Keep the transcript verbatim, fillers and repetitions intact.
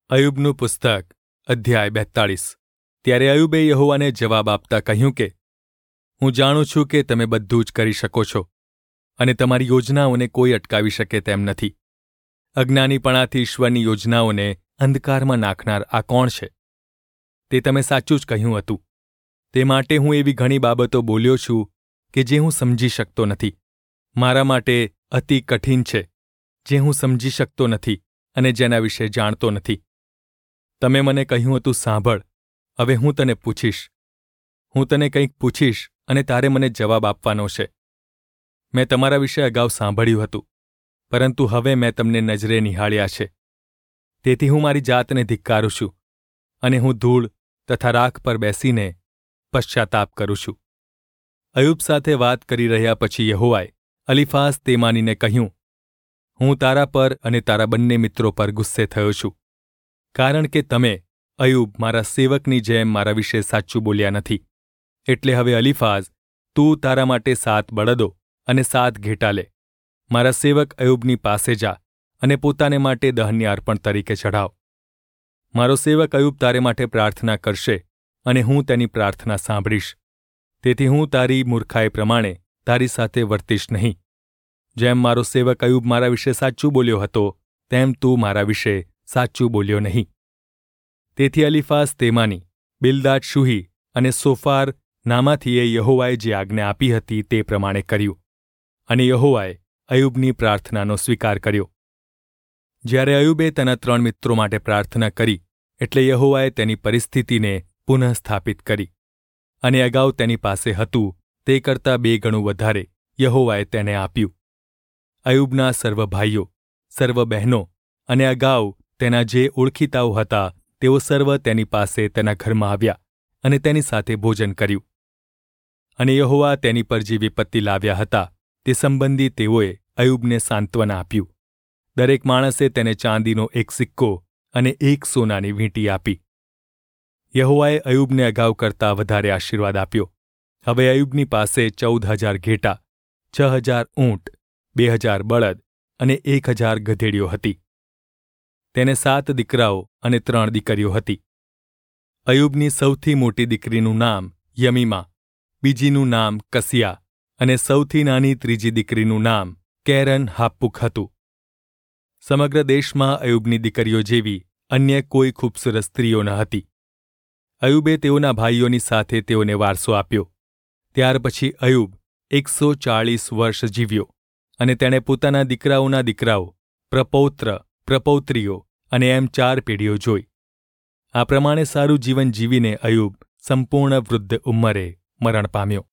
અયુબનું પુસ્તક અધ્યાય બેતાળીસ. ત્યારે અયુબે યહોવાને જવાબ આપતા કહ્યું કે, હું જાણું છું કે તમે બધું જ કરી શકો છો, અને તમારી યોજનાઓને કોઈ અટકાવી શકે તેમ નથી. અજ્ઞાનીપણાથી ઈશ્વરની યોજનાઓને અંધકારમાં નાખનાર આ કોણ છે? તે તમે સાચું જ કહ્યું હતું. તે માટે હું એવી ઘણી બાબતો બોલ્યો છું કે જે હું સમજી શકતો નથી. મારા માટે અતિ કઠિન છે, જે હું સમજી શકતો નથી અને જેના વિશે જાણતો નથી. તમે મને કહ્યું હતું, સાંભળ, હવે હું તને પૂછીશ. હું તને કંઈક પૂછીશ અને તારે મને જવાબ આપવાનો છે. મેં તમારા વિશે અગાઉ સાંભળ્યું હતું, પરંતુ હવે મેં તમને નજરે નિહાળ્યા છે. તેથી હું મારી જાતને ધિક્કારું છું, અને હું ધૂળ તથા રાખ પર બેસીને પશ્ચાતાપ કરું છું. અયુબ સાથે વાત કરી રહ્યા પછી યહોવાએ અલીફાઝ તેમાનીને કહ્યું, હું તારા પર અને તારા બંને મિત્રો પર ગુસ્સે થયો છું, કારણ કે તમે અયુબ મારા સેવકની જેમ મારા વિશે સાચું બોલ્યા નથી. એટલે હવે અલીફાઝ, તું તારા માટે સાત બળદો અને સાત ઘેટા લે. મારા સેવક અયુબની પાસે જા અને પોતાને માટે દહનની અર્પણ તરીકે ચઢાવ. મારો સેવક અયુબ તારે માટે પ્રાર્થના કરશે, અને હું તેની પ્રાર્થના સાંભળીશ. તેથી હું તારી મૂર્ખાઈ પ્રમાણે તારી સાથે વર્તીશ નહીં. જેમ મારો સેવક અયુબ મારા વિશે સાચું બોલ્યો હતો, તેમ તું મારા વિશે સાચું બોલ્યો નહીં. તેથી અલીફાઝ તેમાની, બિલ્દાદ શુહી અને સોફાર નામાથીએ યહોવાએ જે આજ્ઞા આપી હતી તે પ્રમાણે કર્યું, અને યહોવાએ અયુબની પ્રાર્થનાનો સ્વીકાર કર્યો. જ્યારે અયુબે તેના ત્રણ મિત્રો માટે પ્રાર્થના કરી, એટલે યહોવાએ તેની પરિસ્થિતિને પુનઃસ્થાપિત કરી, અને અગાઉ તેની પાસે હતું તે કરતાં બે ગણું વધારે યહોવાએ તેને આપ્યું. અયુબના સર્વ ભાઈઓ, સર્વ બહેનો અને અગાઉ તેના જે ઓળખીતાઓ હતા તેઓ સર્વ તેની પાસે તેના ઘરમાં આવ્યા અને તેની સાથે ભોજન કર્યું. અને યહોવા તેની પર જે વિપત્તિ લાવ્યા હતા તે સંબંધી તેઓએ અયુબને સાંત્વના આપ્યું. દરેક માણસે તેને ચાંદીનો એક સિક્કો અને એક સોનાની વીંટી આપી. યહોવાએ અયુબને અગાઉ કરતાં વધારે આશીર્વાદ આપ્યો. હવે અયુબની પાસે ચૌદ હજાર ઘેટા, છ હજાર ઊંટ, બે હજાર બળદ અને એક હજાર ગધેડીઓ હતી. તેને સાત દીકરાઓ અને ત્રણ દીકરીઓ હતી. અયુબની સૌથી મોટી દીકરીનું નામ યમીમા, બીજીનું નામ કસિયા, અને સૌથી નાની ત્રીજી દીકરીનું નામ કેરન હાપ્પુક હતું. સમગ્ર દેશમાં અયુબની દીકરીઓ જેવી અન્ય કોઈ ખૂબસૂરત સ્ત્રીઓ ન હતી. અયુબે તેઓના ભાઈઓની સાથે તેઓને વારસો આપ્યો. ત્યાર પછી અયુબ એકસો ચાળીસ વર્ષ જીવ્યો, અને તેણે પોતાના દીકરાઓના દીકરાઓ, પ્રપૌત્ર, પ્રપૌત્રીઓ અને એમ ચાર પેઢીઓ જોઈ. આ પ્રમાણે સારું જીવન જીવીને અયુબ સંપૂર્ણ વૃદ્ધ ઉંમરે મરણ પામ્યો.